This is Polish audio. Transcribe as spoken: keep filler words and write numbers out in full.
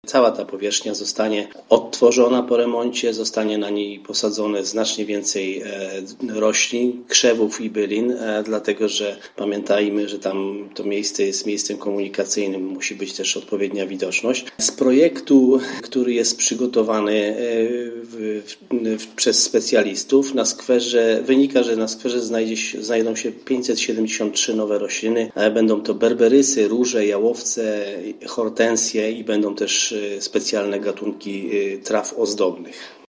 Cała ta powierzchnia zostanie odtworzona po remoncie, zostanie na niej posadzone znacznie więcej roślin, krzewów i bylin, dlatego że pamiętajmy, że tam to miejsce jest miejscem komunikacyjnym, musi być też odpowiednia widoczność. Z projektu, który jest przygotowany w, w, przez specjalistów, na skwerze wynika, że na skwerze znajdzie się, znajdą się pięćset siedemdziesiąt trzy nowe rośliny. Będą to berberysy, róże, jałowce, hortensje i będą też specjalne gatunki traw ozdobnych.